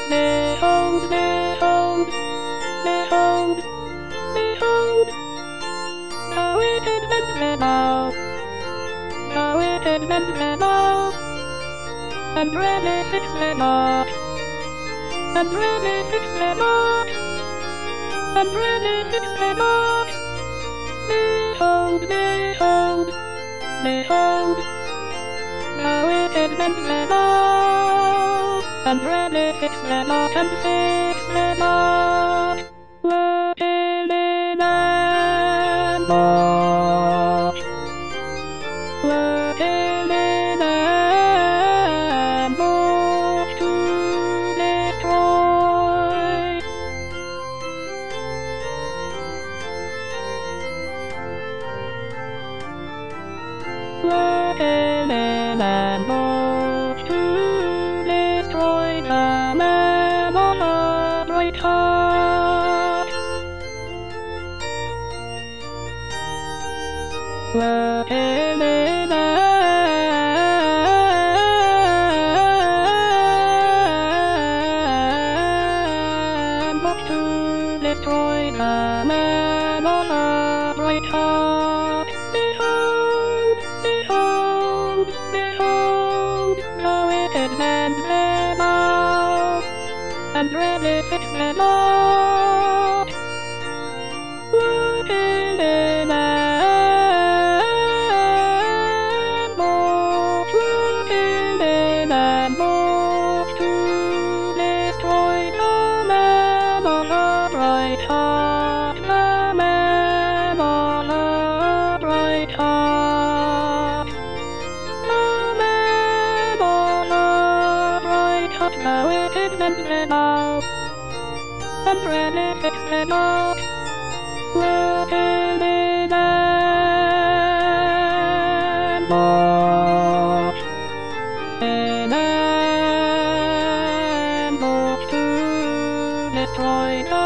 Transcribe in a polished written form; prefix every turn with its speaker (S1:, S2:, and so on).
S1: Behold, behold, behold, behold, the wicked men rebel, the wicked men rebel, and really fix them up, and really fix them up, and really fix them up. Behold, behold, behold, the wicked men rebel, and really fix them up, and fix them up. Look in them up. Look in them up to destroy. Look in them up to destroy the man on a bright heart. Look in them up to destroy the man on a bright heart. Behold, behold, behold, the wicked man rebel, and really fix them up. Look in them up, look in them up to destroy the man on a bright heart, the man on a bright heart, the man on a bright heart, the wicked men rebel, and really fix them up. Look in them up, in them up to destroy the